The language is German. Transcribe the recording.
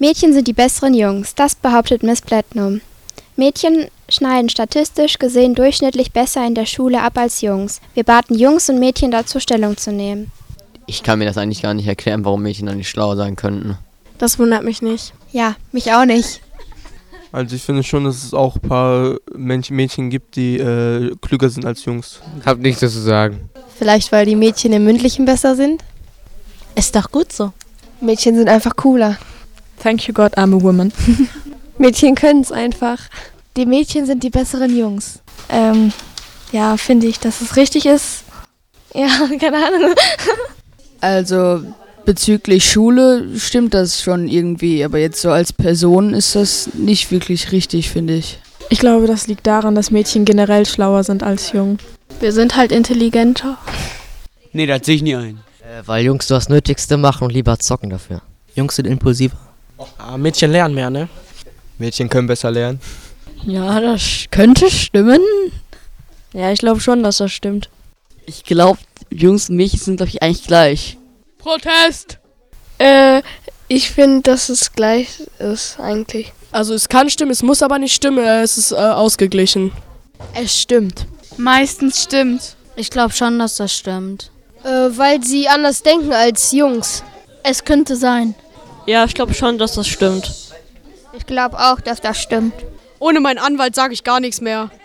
Mädchen sind die besseren Jungs, das behauptet Miss Platinum. Mädchen schneiden statistisch gesehen durchschnittlich besser in der Schule ab als Jungs. Wir baten Jungs und Mädchen dazu, Stellung zu nehmen. Ich kann mir das eigentlich gar nicht erklären, warum Mädchen dann nicht schlau sein könnten. Das wundert mich nicht. Ja, mich auch nicht. Also ich finde schon, dass es auch ein paar Mädchen gibt, die klüger sind als Jungs. Hab nichts dazu sagen. Vielleicht, weil die Mädchen im Mündlichen besser sind? Ist doch gut so. Mädchen sind einfach cooler. Thank you God, I'm a woman. Mädchen können es einfach. Die Mädchen sind die besseren Jungs. Ja, finde ich, dass es richtig ist. Ja, keine Ahnung. Also bezüglich Schule stimmt das schon irgendwie, aber jetzt so als Person ist das nicht wirklich richtig, finde ich. Ich glaube, das liegt daran, dass Mädchen generell schlauer sind als Jungen. Wir sind halt intelligenter. Nee, das sehe ich nie ein. Weil Jungs nur das Nötigste machen und lieber zocken dafür. Jungs sind impulsiver. Mädchen lernen mehr, ne? Mädchen können besser lernen. Ja, das könnte stimmen. Ja, ich glaube schon, dass das stimmt. Ich glaube, Jungs und Mädchen sind, glaube ich, eigentlich gleich. Protest! Ich finde, dass es gleich ist eigentlich. Also es kann stimmen, es muss aber nicht stimmen, es ist ausgeglichen. Es stimmt. Meistens stimmt. Ich glaube schon, dass das stimmt. Weil sie anders denken als Jungs. Es könnte sein. Ja, ich glaube schon, dass das stimmt. Ich glaube auch, dass das stimmt. Ohne meinen Anwalt sage ich gar nichts mehr.